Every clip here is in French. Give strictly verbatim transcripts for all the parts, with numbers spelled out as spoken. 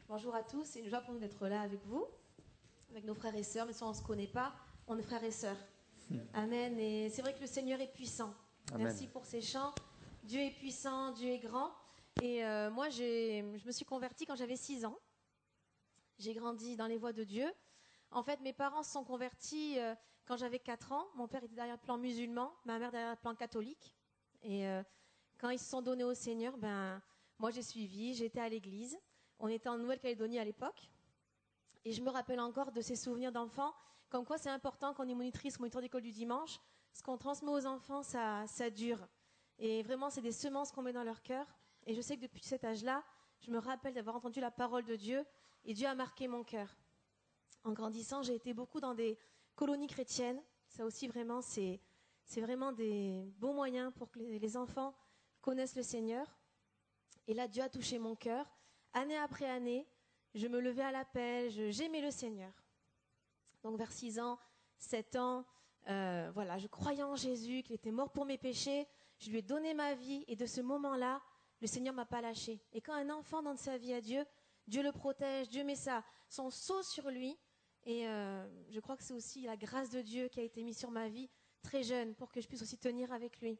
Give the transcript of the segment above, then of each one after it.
Bonjour à tous, c'est une joie pour nous d'être là avec vous, avec nos frères et sœurs, mais si on ne se connaît pas, on est frères et sœurs. Hmm. Amen, et c'est vrai que le Seigneur est puissant. Amen. Merci pour ces chants. Dieu est puissant, Dieu est grand. Et euh, moi, j'ai, je me suis convertie quand j'avais six ans. J'ai grandi dans les voies de Dieu. En fait, mes parents se sont convertis euh, quand j'avais quatre ans. Mon père était derrière le plan musulman, ma mère derrière le plan catholique. Et euh, quand ils se sont donnés au Seigneur, ben, moi j'ai suivi, j'étais à l'église. On était en Nouvelle-Calédonie à l'époque. Et je me rappelle encore de ces souvenirs d'enfants, comme quoi c'est important qu'on est monitrice, moniteur d'école du dimanche. Ce qu'on transmet aux enfants, ça, ça dure. Et vraiment, c'est des semences qu'on met dans leur cœur. Et je sais que depuis cet âge-là, je me rappelle d'avoir entendu la parole de Dieu. Et Dieu a marqué mon cœur. En grandissant, j'ai été beaucoup dans des colonies chrétiennes. Ça aussi, vraiment, c'est, c'est vraiment des bons moyens pour que les, les enfants connaissent le Seigneur. Et là, Dieu a touché mon cœur. Année après année, je me levais à l'appel, je, j'aimais le Seigneur. Donc vers six ans, sept ans, euh, voilà, je croyais en Jésus, qu'il était mort pour mes péchés. Je lui ai donné ma vie et de ce moment-là, le Seigneur ne m'a pas lâché. Et quand un enfant donne sa vie à Dieu, Dieu le protège, Dieu met sa, son sceau sur lui. Et euh, je crois que c'est aussi la grâce de Dieu qui a été mise sur ma vie très jeune pour que je puisse aussi tenir avec lui.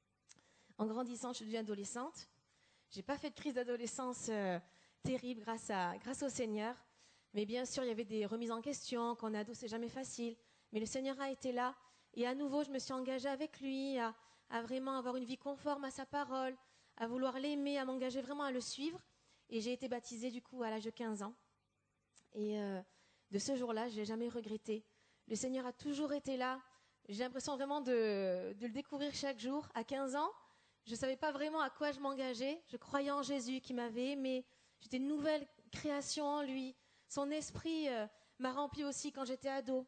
En grandissant, je suis devenue adolescente. Je n'ai pas fait de crise d'adolescence euh, terrible grâce, à, grâce au Seigneur. Mais bien sûr, il y avait des remises en question. Quand on est ado, c'est jamais facile. Mais le Seigneur a été là. Et à nouveau, je me suis engagée avec lui à, à vraiment avoir une vie conforme à sa parole, à vouloir l'aimer, à m'engager vraiment à le suivre. Et j'ai été baptisée du coup à l'âge de quinze ans. Et euh, de ce jour-là, je ne l'ai jamais regretté. Le Seigneur a toujours été là. J'ai l'impression vraiment de, de le découvrir chaque jour. À quinze ans, je ne savais pas vraiment à quoi je m'engageais. Je croyais en Jésus qui m'avait aimée. J'étais une nouvelle création en lui. Son esprit euh, m'a rempli aussi quand j'étais ado.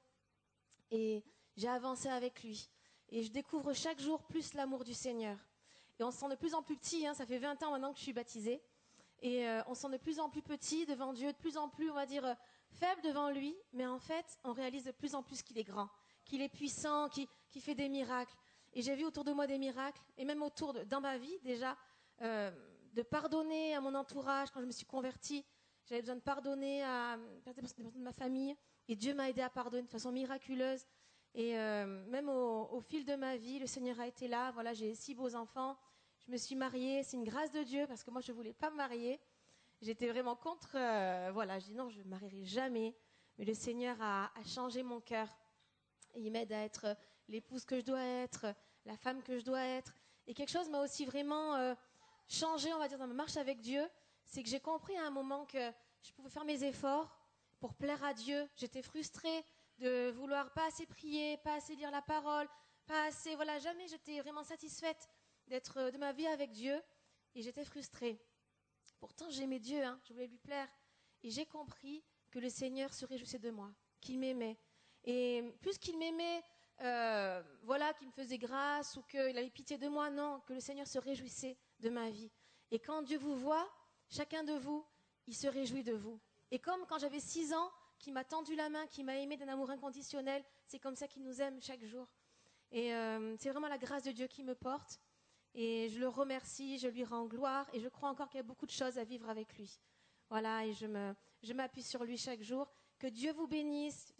Et j'ai avancé avec lui. Et je découvre chaque jour plus l'amour du Seigneur. Et on se sent de plus en plus petit. Hein, ça fait vingt ans maintenant que je suis baptisée. Et euh, on se sent de plus en plus petit devant Dieu, de plus en plus, on va dire, euh, faible devant lui. Mais en fait, on réalise de plus en plus qu'il est grand, qu'il est puissant, qu'il, qu'il fait des miracles. Et j'ai vu autour de moi des miracles, et même autour de, dans ma vie déjà, euh, de pardonner à mon entourage quand je me suis convertie. J'avais besoin de pardonner à des personnes de ma famille. Et Dieu m'a aidé à pardonner de façon miraculeuse. Et euh, même au, au fil de ma vie, le Seigneur a été là. Voilà, j'ai six beaux enfants. Je me suis mariée, c'est une grâce de Dieu parce que moi je ne voulais pas me marier. J'étais vraiment contre, euh, voilà, je dis non, je ne me marierai jamais. Mais le Seigneur a, a changé mon cœur. Et il m'aide à être l'épouse que je dois être, la femme que je dois être. Et quelque chose m'a aussi vraiment euh, changé, on va dire, dans ma marche avec Dieu. C'est que j'ai compris à un moment que je pouvais faire mes efforts pour plaire à Dieu. J'étais frustrée de vouloir pas assez prier, pas assez lire la parole, pas assez, voilà, jamais j'étais vraiment satisfaite d'être de ma vie avec Dieu, et j'étais frustrée. Pourtant, j'aimais Dieu, hein, je voulais lui plaire. Et j'ai compris que le Seigneur se réjouissait de moi, qu'il m'aimait. Et plus qu'il m'aimait, euh, voilà, qu'il me faisait grâce ou qu'il avait pitié de moi, non, que le Seigneur se réjouissait de ma vie. Et quand Dieu vous voit, chacun de vous, il se réjouit de vous. Et comme quand j'avais six ans, qu'il m'a tendu la main, qu'il m'a aimé d'un amour inconditionnel, c'est comme ça qu'il nous aime chaque jour. Et euh, c'est vraiment la grâce de Dieu qui me porte. Et je le remercie, je lui rends gloire et je crois encore qu'il y a beaucoup de choses à vivre avec lui. Voilà, et je, me, je m'appuie sur lui chaque jour. Que Dieu vous bénisse.